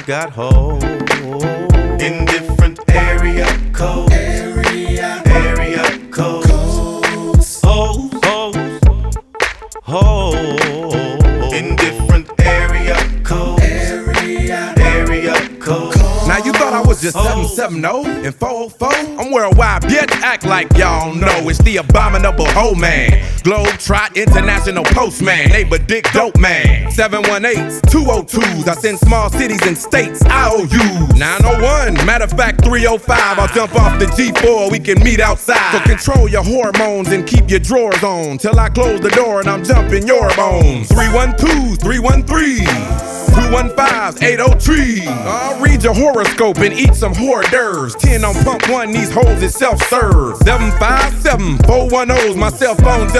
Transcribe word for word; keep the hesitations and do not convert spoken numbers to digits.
got hoes in different area codes. Area, area codes. codes. Hoes, hoes, hoes in different area codes. Area, area codes. Now you thought I was just seven seven oh and four oh four? I'm worldwide, bitch, act like y'all know. It's the abominable hoe man, Globetrot International Postman, neighbor dick dope man. Seven one eights, two oh twos, I send small cities and states I O Us. Nine oh one, matter of fact three oh five, I'll jump off the G four, we can meet outside. So control your hormones and keep your drawers on till I close the door and I'm jumping your bones. Three one two, three one three, two one five, eight oh three. I'll read your horoscope and eat some hors d'oeuvres. ten on pump one, these hoes is self-serve. seven five seven, four one oh's my cell phone.